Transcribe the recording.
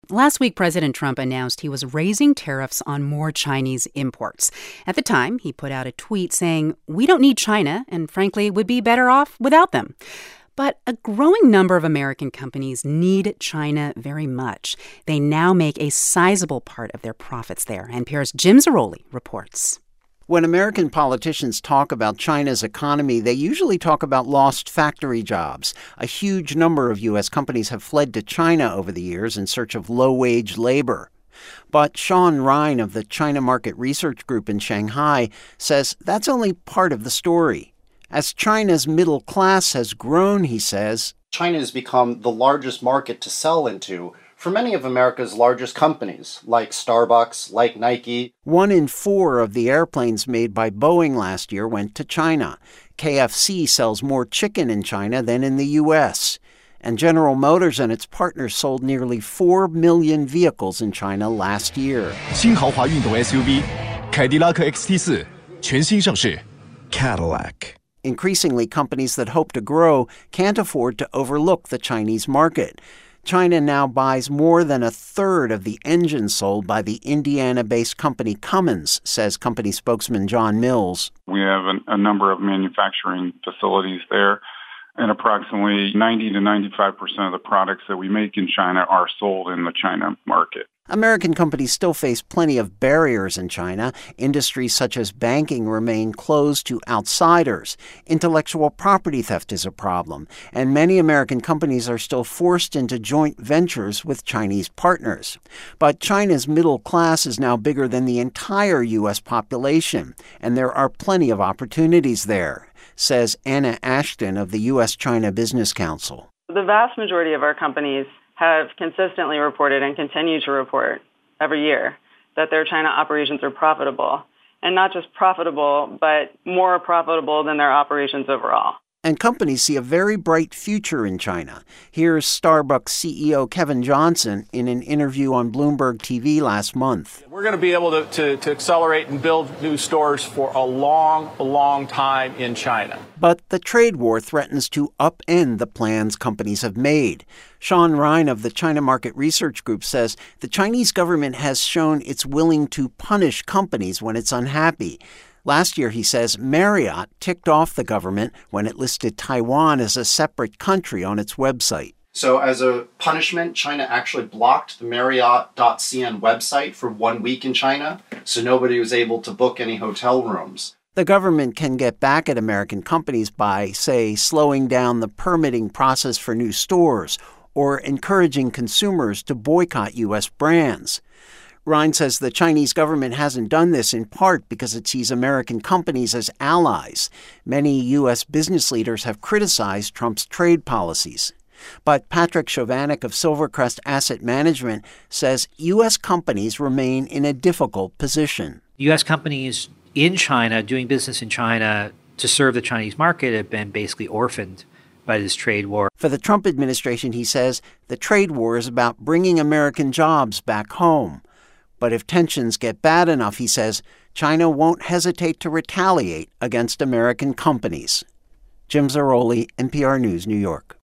Last week, President Trump announced he was raising tariffs on more Chinese imports. At the time, he put out a tweet saying, "We don't need China, and frankly, would be better off without them." But a growing number of American companies need China very much. They now make a sizable part of their profits there. NPR's Jim Zarroli reports. When American politicians talk about China's economy, they usually talk about lost factory jobs. A huge number of U.S. companies have fled to China over the years in search of low-wage labor. But Sean Ryan of the China Market Research Group in Shanghai says that's only part of the story. As China's middle class has grown, he says, China has become the largest market to sell into for many of America's largest companies, like Starbucks, like Nike. 1 in 4 of the airplanes made by Boeing last year went to China. KFC sells more chicken in China than in the U.S. And General Motors and its partners sold nearly 4 million vehicles in China last year. 新豪华运动 SUV 凯迪拉克 XT4 全新上市 Cadillac. Increasingly, companies that hope to grow can't afford to overlook the Chinese market. China now buys more than a third of the engines sold by the Indiana-based company Cummins, says company spokesman John Mills. We have a number of manufacturing facilities there, and approximately 90 to 95% of the products that we make in China are sold in the China market. American companies still face plenty of barriers in China. Industries such as banking remain closed to outsiders. Intellectual property theft is a problem, and many American companies are still forced into joint ventures with Chinese partners. But China's middle class is now bigger than the entire U.S. population, and there are plenty of opportunities there, says Anna Ashton of the U.S.-China Business Council. The vast majority of our companies have consistently reported and continue to report every year that their China operations are profitable. And not just profitable, but more profitable than their operations overall. And companies see a very bright future in China. Here's Starbucks CEO Kevin Johnson in an interview on Bloomberg TV last month. We're going to be able to accelerate and build new stores for a long time in China. But the trade war threatens to upend the plans companies have made. Sean Ryan of the China Market Research Group says the Chinese government has shown it's willing to punish companies when it's unhappy. Last year, he says, Marriott ticked off the government when it listed Taiwan as a separate country on its website. So as a punishment, China actually blocked the Marriott.cn website for 1 week in China, so nobody was able to book any hotel rooms. The government can get back at American companies by, say, slowing down the permitting process for new stores or encouraging consumers to boycott U.S. brands. Ryan says the Chinese government hasn't done this in part because it sees American companies as allies. Many U.S. business leaders have criticized Trump's trade policies. But Patrick Chovanec of Silvercrest Asset Management says U.S. companies remain in a difficult position. U.S. companies in China, doing business in China to serve the Chinese market, have been basically orphaned by this trade war. For the Trump administration, he says, the trade war is about bringing American jobs back home. But if tensions get bad enough, he says, China won't hesitate to retaliate against American companies. Jim Zarroli, NPR News, New York.